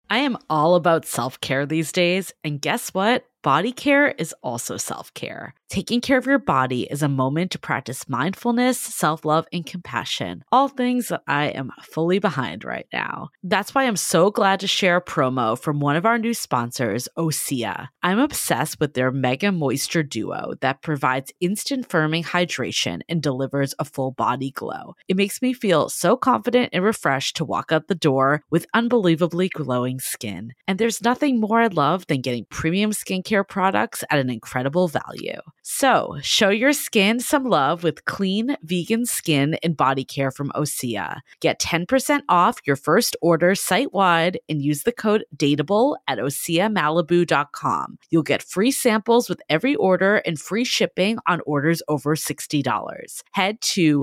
I am all about self-care these days, and guess what? Body care is also self-care. Taking care of your body is a moment to practice mindfulness, self-love, and compassion, all things that I am fully behind right now. That's why I'm so glad to share a promo from one of our new sponsors, Osea. I'm obsessed with their Mega Moisture Duo that provides instant firming hydration and delivers a full body glow. It makes me feel so confident and refreshed to walk out the door with unbelievably glowing skin. And there's nothing more I love than getting premium skincare products at an incredible value. So, show your skin some love with clean, vegan skin and body care from Osea. Get 10% off your first order site-wide and use the code DATEABLE at OseaMalibu.com. You'll get free samples with every order and free shipping on orders over $60. Head to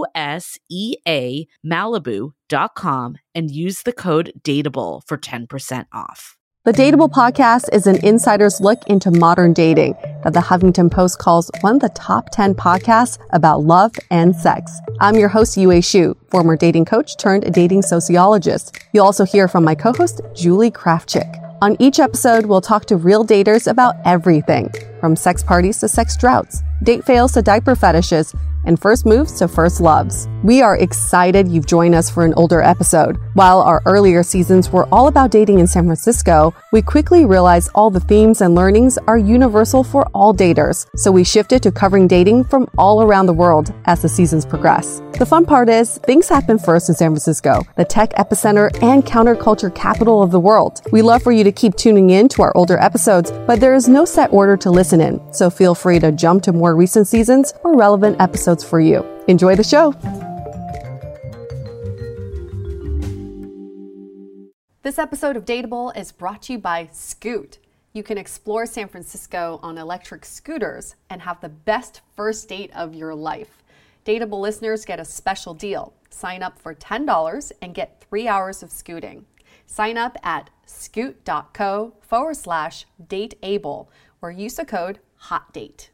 OSEAMalibu.com and use the code DATEABLE for 10% off. The Dateable podcast is an insider's look into modern dating that the Huffington Post calls one of the top 10 podcasts about love and sex. I'm your host, Yue Xu, former dating coach turned dating sociologist. You'll also hear from my co-host, Julie Krafchick. On each episode, we'll talk to real daters about everything, from sex parties to sex droughts, date fails to diaper fetishes, and first moves to first loves. We are excited you've joined us for an older episode. While our earlier seasons were all about dating in San Francisco, we quickly realized all the themes and learnings are universal for all daters. So we shifted to covering dating from all around the world as the seasons progress. The fun part is, things happen first in San Francisco, the tech epicenter and counterculture capital of the world. We love for you to keep tuning in to our older episodes, but there is no set order to listen in, so feel free to jump to more recent seasons or relevant episodes for you. Enjoy the show. This episode of Dateable is brought to you by Scoot. You can explore San Francisco on electric scooters and have the best first date of your life. Dateable listeners get a special deal. Sign up for $10 and get 3 hours of scooting. Sign up at scoot.co/dateable or use the code HOTDATE.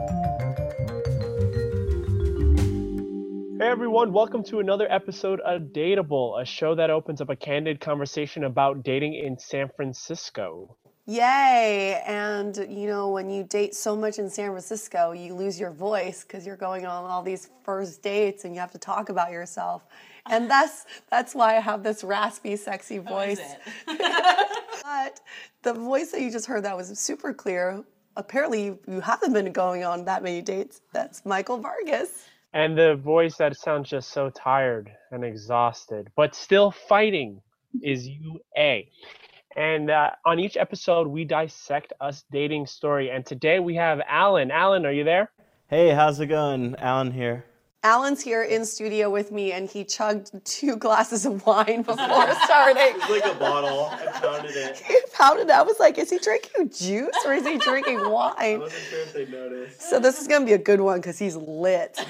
Hey everyone, welcome to another episode of Dateable, a show that opens up a candid conversation about dating in San Francisco. Yay! And you know, when you date so much in San Francisco, you lose your voice because you're going on all these first dates and you have to talk about yourself. And that's why I have this raspy, sexy voice. But the voice that you just heard, that was super clear. Apparently you haven't been going on that many dates. That's Michael Vargas. And the voice that sounds just so tired and exhausted, but still fighting, is UA. And on each episode, we dissect us dating story. And today we have Alan. Alan, are you there? Hey, how's it going? Alan here. Alan's here in studio with me, and he chugged 2 glasses of wine before starting. It was like a bottle. I pounded it. He pounded it. I was like, is he drinking juice or is he drinking wine? I wasn't sure if they noticed. So this is going to be a good one because he's lit.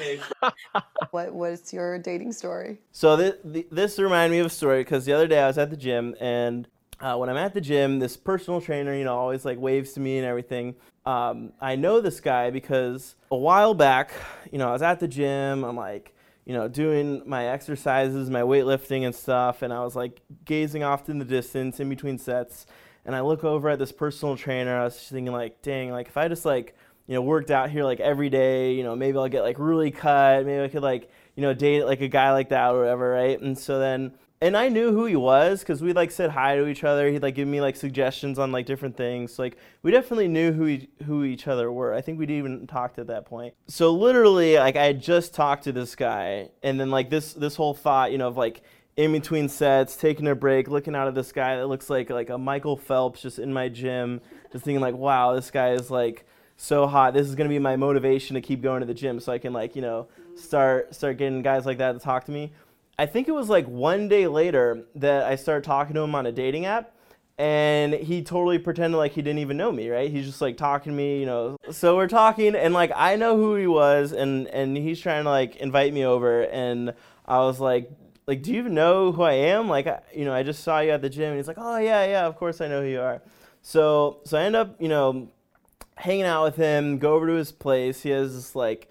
What's your dating story? So this reminded me of a story because the other day I was at the gym, and when I'm at the gym, this personal trainer, always like waves to me and everything. I know this guy because a while back, I was at the gym. I'm like, doing my exercises, my weightlifting and stuff, and I was like gazing off in the distance in between sets, and I look over at this personal trainer. I was just thinking like, dang, like if I just like, worked out here like every day, maybe I'll get like really cut. Maybe I could like, date like a guy like that or whatever, right? And so then, and I knew who he was because we like said hi to each other. He'd like give me like suggestions on like different things. So, like we definitely knew who each other were. I think we'd even talked at that point. So literally, like I had just talked to this guy, and then like this whole thought, of like in between sets, taking a break, looking out at this guy that looks like a Michael Phelps just in my gym, just thinking like, wow, this guy is like so hot. This is gonna be my motivation to keep going to the gym, so I can like start getting guys like that to talk to me. I think it was like one day later that I started talking to him on a dating app, and he totally pretended like he didn't even know me, right? He's just like talking to me, So we're talking, and like I know who he was, and he's trying to like invite me over, and I was like, do you even know who I am? Like, I just saw you at the gym, and he's like, oh yeah, of course I know who you are. So I end up, hanging out with him, go over to his place. He has this like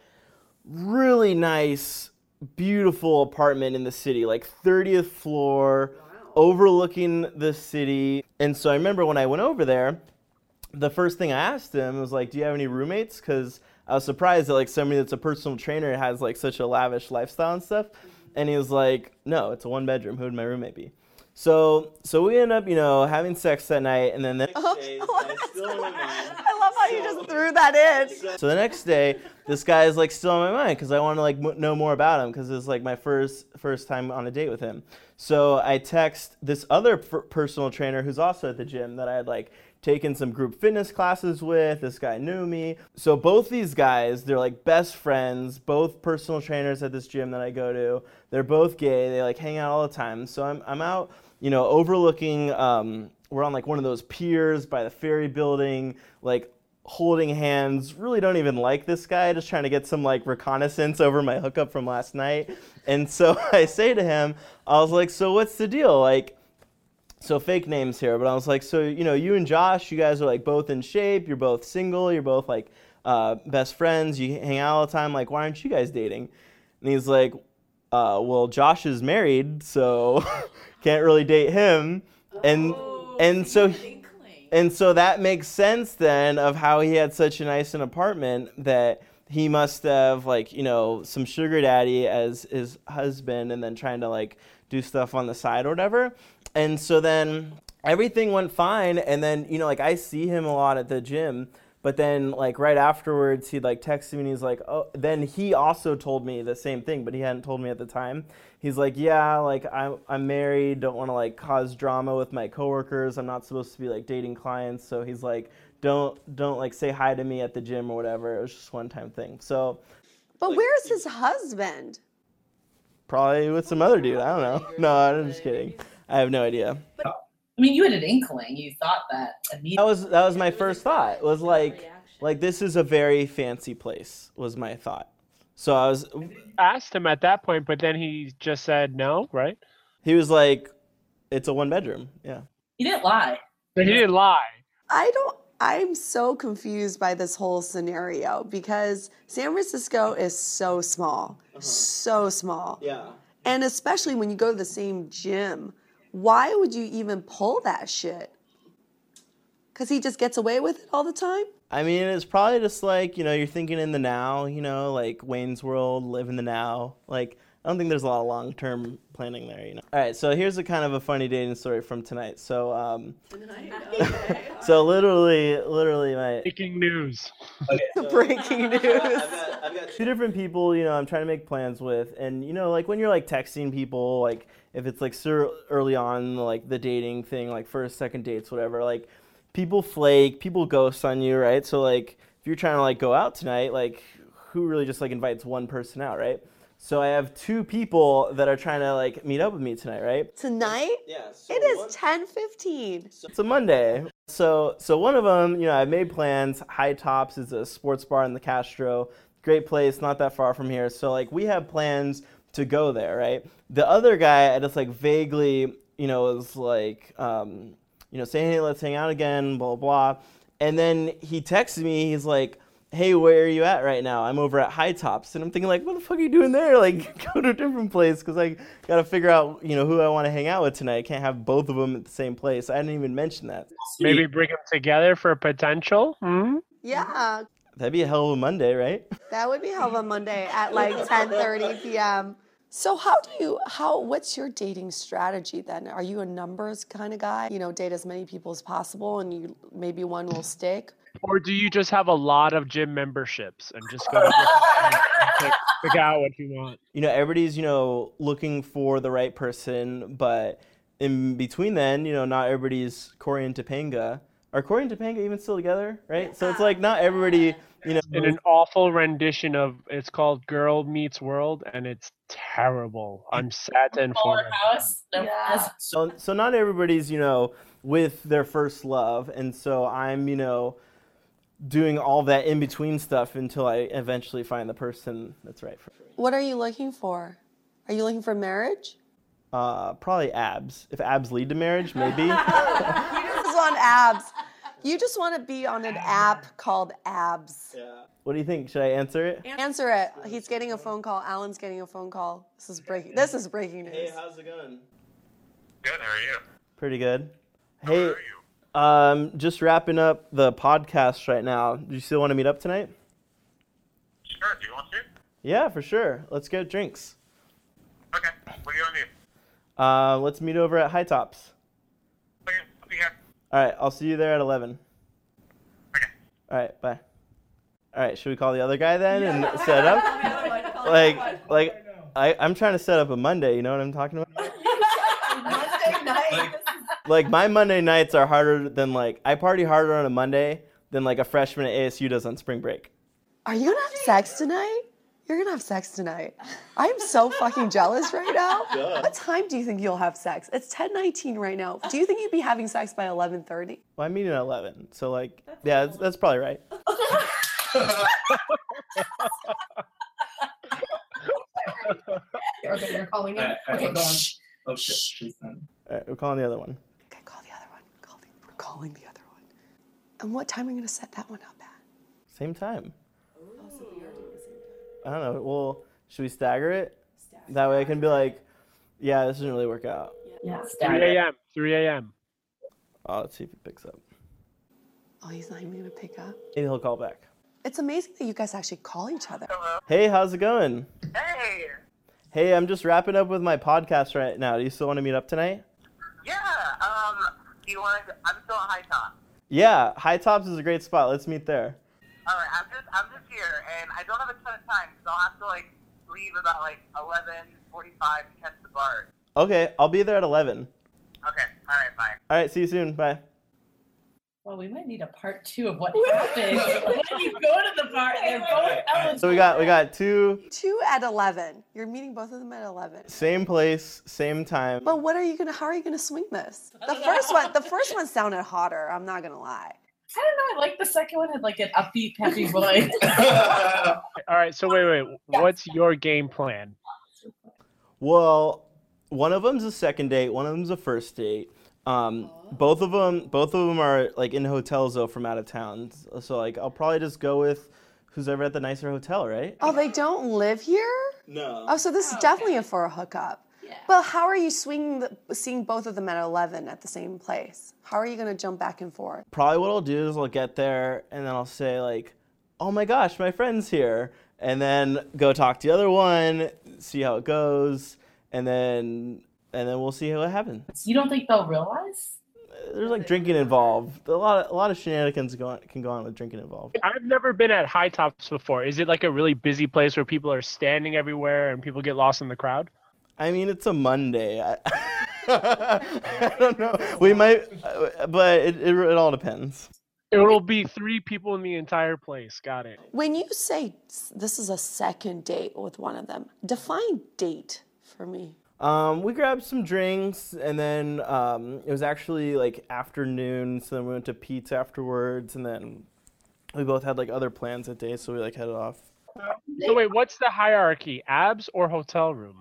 really nice, beautiful apartment in the city, like 30th floor, overlooking the city. And so I remember when I went over there, the first thing I asked him was like, do you have any roommates? Because I was surprised that like somebody that's a personal trainer has like such a lavish lifestyle and stuff. And he was like, no, it's a 1-bedroom. Who would my roommate be? So we end up, having sex that night, and then the next day, this guy's still on my mind. I love how you just threw that in. So the next day, this guy is like still on my mind because I want to like know more about him because it's like my first time on a date with him. So I text this other personal trainer who's also at the gym that I had like taken some group fitness classes with. This guy knew me. So both these guys, they're like best friends, both personal trainers at this gym that I go to. They're both gay. They like hang out all the time. So I'm out, overlooking, we're on like one of those piers by the ferry building, like holding hands. Really don't even like this guy, just trying to get some like reconnaissance over my hookup from last night. And so I say to him, I was like, so what's the deal? Like, so fake names here, but I was like, so, you and Josh, you guys are like both in shape, you're both single, you're both like best friends, you hang out all the time, like, why aren't you guys dating? And he's like, well, Josh is married, so can't really date him. And so that makes sense then of how he had such a nice an apartment that he must have like, some sugar daddy as his husband and then trying to like do stuff on the side or whatever. And so then everything went fine. And then, like I see him a lot at the gym, but then like right afterwards, he'd like text me and he's like, oh, then he also told me the same thing, but he hadn't told me at the time. He's like, yeah, like I'm married, don't want to like cause drama with my coworkers. I'm not supposed to be like dating clients. So he's like, don't like say hi to me at the gym or whatever. It was just one time thing. So. But like, where's his husband? Probably with some other dude. I don't know. No, I'm just kidding. I have no idea. I mean, you had an inkling. You thought that immediately. That was my first thought. Was like this is a very fancy place. Was my thought. So I asked him at that point, but then he just said no, right? He was like, "It's a 1-bedroom." Yeah. He didn't lie. But he didn't lie. I'm so confused by this whole scenario because San Francisco is so small, so small. Yeah. And especially when you go to the same gym, why would you even pull that shit? Because he just gets away with it all the time? I mean, it's probably just like, you're thinking in the now, like Wayne's World, live in the now. Like, I don't think there's a lot of long-term planning there, All right, so here's a kind of a funny dating story from tonight. So, so literally my... Breaking news. Okay, so Breaking news. I've got 2 different people, I'm trying to make plans with. And, like when you're like texting people, like if it's like so early on, like the dating thing, like first, second dates, whatever, like people flake, people ghost on you, right? So like if you're trying to like go out tonight, like who really just like invites one person out, right? So I have 2 people that are trying to like meet up with me tonight, right? Tonight? Yeah. So it is 10:15. It's a Monday. So one of them, I've made plans. High Tops is a sports bar in the Castro. Great place, not that far from here. So like we have plans to go there, right? The other guy, I just like vaguely, was like, saying, hey, let's hang out again, blah, blah. And then he texted me, he's like, hey, where are you at right now? I'm over at High Tops. And I'm thinking like, what the fuck are you doing there? Like, go to a different place because I got to figure out, who I want to hang out with tonight. I can't have both of them at the same place. I didn't even mention that. Maybe bring them together for a potential? Hmm? Yeah. That'd be a hell of a Monday, right? That would be hell of a Monday at like 10:30 p.m. So what's your dating strategy then? Are you a numbers kind of guy? Date as many people as possible and maybe one will stick? Or do you just have a lot of gym memberships and just go to different gyms and figure out what you want? Everybody's, looking for the right person, but in between then, not everybody's Corey and Topanga. Are Corey and Topanga even still together, right? So it's like not everybody, In an awful rendition of, it's called Girl Meets World, and it's terrible. I'm sad to inform you. Yeah. So not everybody's, with their first love. And so I'm, doing all that in-between stuff until I eventually find the person that's right for me. What are you looking for? Are you looking for marriage? Probably abs. If abs lead to marriage, maybe. You just want abs. You just want to be on an app called Abs. Yeah. What do you think? Should I answer it? Answer it. He's getting a phone call. Alan's getting a phone call. This is breaking news. Hey, how's it going? Good. How are you? Pretty good. How Hey, are you? just wrapping up the podcast right now. Do you still want to meet up tonight? Sure. Do you want to? Yeah, for sure. Let's get drinks. Okay. What do you want to do? Let's meet over at High Tops. Okay. I'll be here. All right, I'll see you there at 11. Okay. All right, bye. All right, should we call the other guy then and set up? I'm trying to set up a Monday. You know what I'm talking about? Monday night. Like my Monday nights are harder than I party harder on a Monday than like a freshman at ASU does on spring break. Are you gonna have sex tonight? You're gonna have sex tonight. I am so fucking jealous right now. What time do you think you'll have sex? It's 10:19 right now. Do you think you'd be having sex by 11:30? Well, I'm meeting at 11, so yeah, that's probably right. Okay, you're calling him. Okay, go on. Oh shit, please then. All right, we're calling the other one. Okay, call the other one. We're calling the other one. And what time are you gonna set that one up at? Same time. I don't know. Well, should we stagger it? That way I can be like, yeah, this doesn't really work out. Yeah, 3 a.m. 3 a.m. Oh, let's see if he picks up. Oh, he's not even gonna pick up. Maybe he'll call back. It's amazing that you guys actually call each other. Hello. Hey, how's it going? Hey. Hey, I'm just wrapping up with my podcast right now. Do you still want to meet up tonight? Yeah. Do you want to? I'm still at High Top. Yeah, High Tops is a great spot. Let's meet there. All right. I'm just here, and I don't have a ton of time, so I'll have to leave about 11:45 to catch the bar. Okay, I'll be there at 11. Okay. All right. Bye. All right, see you soon. Bye. Well, we might need a part 2 of what happens when you go to the bar and they're both eligible. So we got two, 2 at 11. You're meeting both of them at 11. same place, same time. But how are you gonna swing this? The first one sounded hotter, I'm not gonna lie. I don't know. I like the second one had an upbeat, peppy voice. All right, so wait. What's your game plan? Well, one of them's a second date, one of them's a first date. Both of them are in hotels though from out of town. So I'll probably just go with who's ever at the nicer hotel, right? Oh, they don't live here? No. Oh, so this is definitely for a hookup. Yeah. But how are you seeing both of them at 11 at the same place? How are you gonna jump back and forth? Probably what I'll do is I'll get there and then I'll say oh my gosh, my friend's here, and then go talk to the other one, see how it goes, and then we'll see what happens. You don't think they'll realize? There's drinking involved. A lot of shenanigans can go on with drinking involved. I've never been at High Tops before. Is it a really busy place where people are standing everywhere and people get lost in the crowd? I mean, it's a Monday. I don't know. We might, but it all depends. It'll be 3 people in the entire place. Got it. When you say this is a second date with one of them, define date for me. We grabbed some drinks, and then it was actually afternoon, so then we went to pizza afterwards, and then we both had other plans that day, so we headed off. So wait, what's the hierarchy? Abs or hotel room?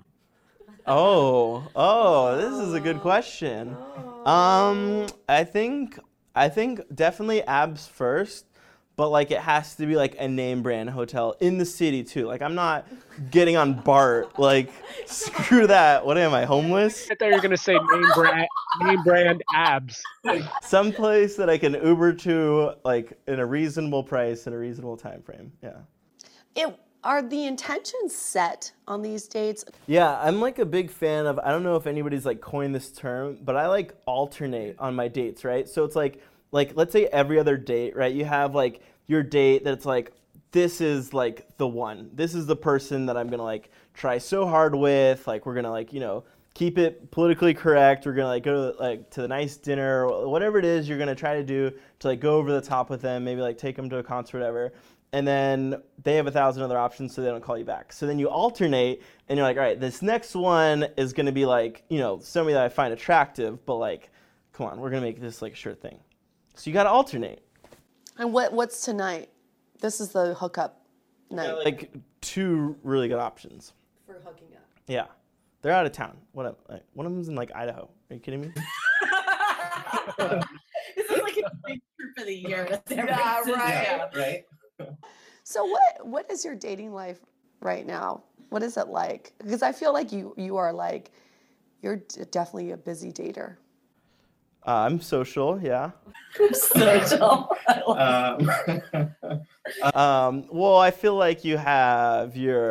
Oh, this is a good question. I think definitely Abs first, but it has to be a name brand hotel in the city too. I'm not getting on BART. Screw that. What am I, homeless? I thought you were gonna say name brand Abs. Some place that I can Uber to in a reasonable price in a reasonable time frame. Yeah. Are the intentions set on these dates? Yeah, I'm a big fan of, I don't know if anybody's coined this term, but I alternate on my dates, right? So it's let's say every other date, right? You have your date that's this is the one. This is the person that I'm gonna try so hard with. We're gonna keep it politically correct. We're gonna go to the nice dinner, whatever it is you're gonna try to do to go over the top with them. Maybe take them to a concert, whatever. And then they have 1,000 other options, so they don't call you back. So then you alternate, and you're all right, this next one is going to be somebody that I find attractive, but come on, we're going to make this a sure thing. So you got to alternate. And what's tonight? This is the hookup night. Yeah, 2 really good options. For hooking up. Yeah. They're out of town. One of them's in Idaho. Are you kidding me? This is a big trip of the year. Yeah, right. Yeah. Right? So what is your dating life right now? What is it like? Because I feel like you are You're definitely a busy dater. I'm social, yeah. Social. Well, I feel like you have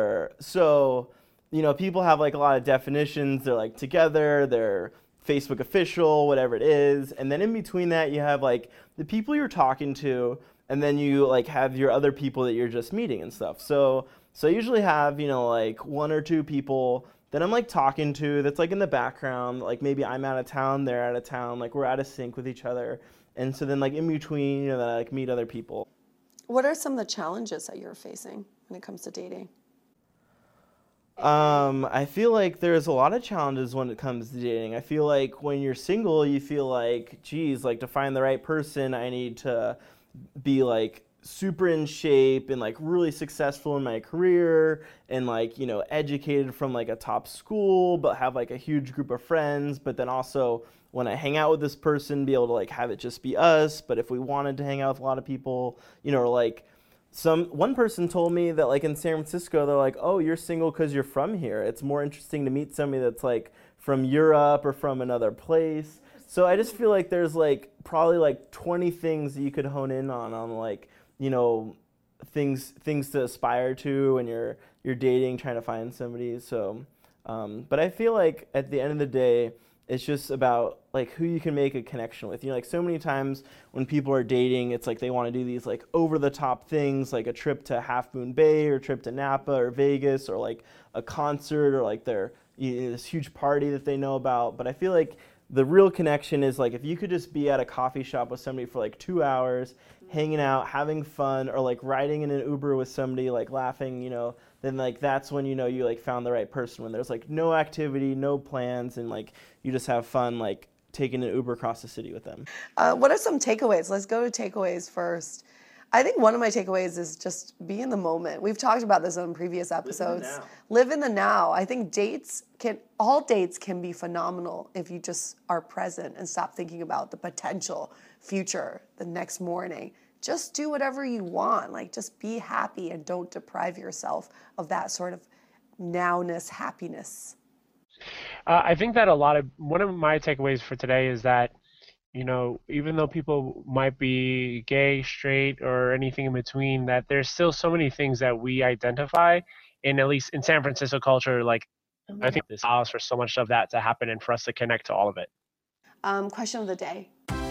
people have like a lot of definitions. They're like together, they're Facebook official, whatever it is. And then in between that, you have like the people you're talking to, and then you like have your other people that you're just meeting and stuff. So I usually have, like one or two people that I'm like talking to that's like in the background, like maybe I'm out of town, they're out of town, like we're out of sync with each other. And so then like in between, then I like meet other people. What are some of the challenges that you're facing when it comes to dating? I feel like there's a lot of challenges when it comes to dating. I feel like when you're single, you feel like, geez, like to find the right person, I need to be like super in shape and like really successful in my career and like, educated from like a top school, but have like a huge group of friends. But then also when I hang out with this person, be able to like have it just be us. But if we wanted to hang out with a lot of people, or like one person told me that like in San Francisco, they're like, oh, you're single because you're from here. It's more interesting to meet somebody that's like from Europe or from another place. So I just feel like there's like probably like 20 things that you could hone in on like, things to aspire to when you're dating, trying to find somebody. So, but I feel like at the end of the day, it's just about like who you can make a connection with. Like so many times when people are dating, it's like they want to do these like over the top things, like a trip to Half Moon Bay or a trip to Napa or Vegas or like a concert or like this huge party that they know about. But I feel like the real connection is like if you could just be at a coffee shop with somebody for like 2 hours, hanging out, having fun, or like riding in an Uber with somebody, like laughing, then like that's when you like found the right person, when there's like no activity, no plans, and like you just have fun like taking an Uber across the city with them. What are some takeaways? Let's go to takeaways first. I think one of my takeaways is just be in the moment. We've talked about this on previous episodes. Live in the now. I think all dates can be phenomenal if you just are present and stop thinking about the potential future the next morning. Just do whatever you want. Like just be happy and don't deprive yourself of that sort of nowness, happiness. I think that one of my takeaways for today is that even though people might be gay, straight, or anything in between, that there's still so many things that we identify in, at least in San Francisco culture. Like, I think this allows for so much of that to happen and for us to connect to all of it. Question of the day.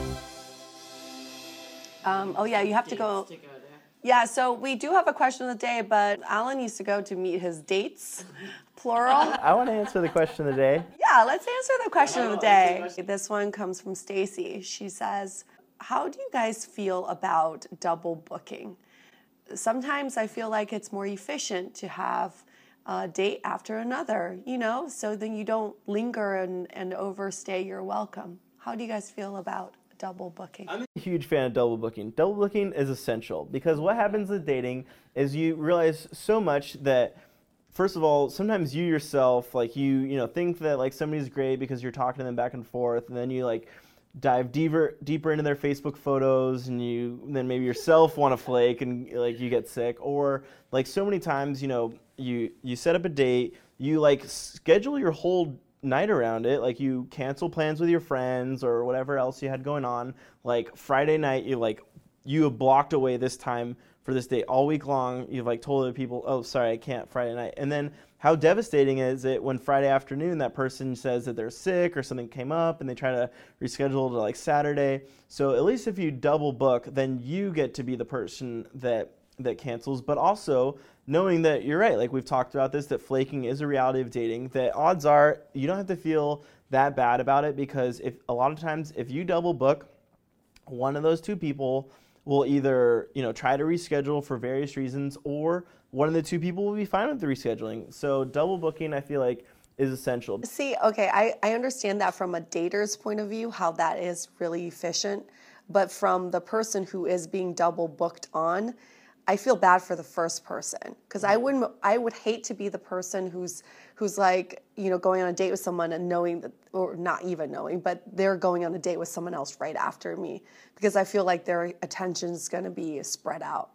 You have to go. Yeah, so we do have a question of the day, but Alan used to go to meet his dates, plural. I want to answer the question of the day. Yeah, let's answer the question of the day. This one comes from Stacy. She says, how do you guys feel about double booking? Sometimes I feel like it's more efficient to have a date after another, so then you don't linger and overstay your welcome. How do you guys feel about double booking? I'm a huge fan of double booking. Double booking is essential because what happens with dating is you realize so much that, first of all, sometimes you yourself, like you think that like somebody's great because you're talking to them back and forth, and then you like dive deeper into their Facebook photos, and then maybe yourself want to flake and like you get sick. Or like so many times, you set up a date, you like schedule your whole night around it, like you cancel plans with your friends or whatever else you had going on. Like Friday night, you have blocked away this time for this date all week long. You've like told other people, oh, sorry, I can't Friday night. And then how devastating is it when Friday afternoon that person says that they're sick or something came up and they try to reschedule to like Saturday. So at least if you double book, then you get to be the person that cancels, but also knowing that you're right, like we've talked about this, that flaking is a reality of dating, that odds are you don't have to feel that bad about it, because a lot of times if you double book, one of those two people will either try to reschedule for various reasons, or one of the two people will be fine with the rescheduling. So double booking, I feel like, is essential. See, okay, I understand that from a dater's point of view, how that is really efficient, but from the person who is being double booked on, I feel bad for the first person, because I would hate to be the person who's like, going on a date with someone and knowing that, or not even knowing, but they're going on a date with someone else right after me, because I feel like their attention is going to be spread out.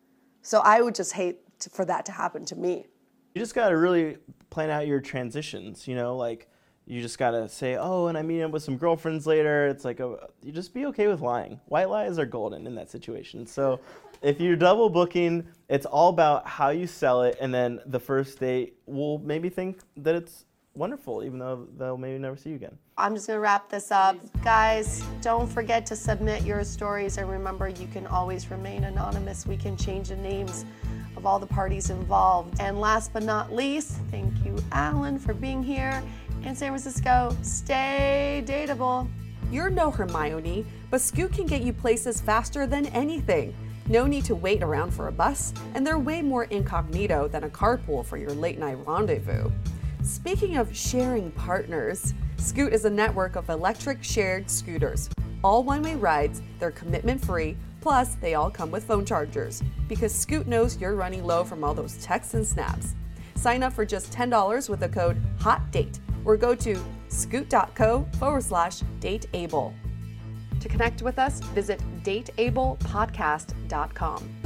So I would just hate for that to happen to me. You just got to really plan out your transitions, like you just gotta say, oh, and I meet up with some girlfriends later. It's like, you just be okay with lying. White lies are golden in that situation. So if you're double booking, it's all about how you sell it, and then the first date will maybe think that it's wonderful, even though they'll maybe never see you again. I'm just gonna wrap this up. Guys, don't forget to submit your stories, and remember, you can always remain anonymous. We can change the names of all the parties involved. And last but not least, thank you, Alan, for being here in San Francisco. Stay dateable. You're no Hermione, but Scoot can get you places faster than anything. No need to wait around for a bus, and they're way more incognito than a carpool for your late night rendezvous. Speaking of sharing partners, Scoot is a network of electric shared scooters. All one-way rides, they're commitment-free, plus they all come with phone chargers, because Scoot knows you're running low from all those texts and snaps. Sign up for just $10 with the code HOTDATE, or go to scoot.co/dateable. To connect with us, visit dateablepodcast.com.